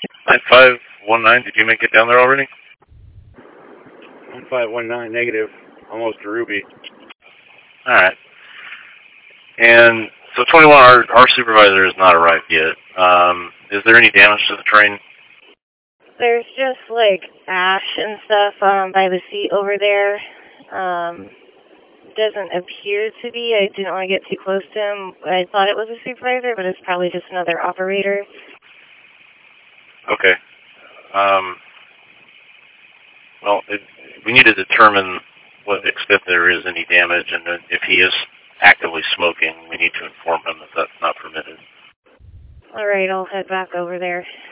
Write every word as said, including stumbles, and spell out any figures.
nine five one nine, did you make it down there already? one five one nine, negative. Almost to Ruby. Alright. And so twenty-one, our, our supervisor has not arrived yet. Um, is there any damage to the train? There's just, like, ash and stuff um, by the seat over there. Um, doesn't appear to be. I didn't want to get too close to him. I thought it was a supervisor, but it's probably just another operator. Okay. Um, well, it, we need to determine what extent there is any damage, and then if he is actively smoking, we need to inform him that that's not permitted. All right, I'll head back over there.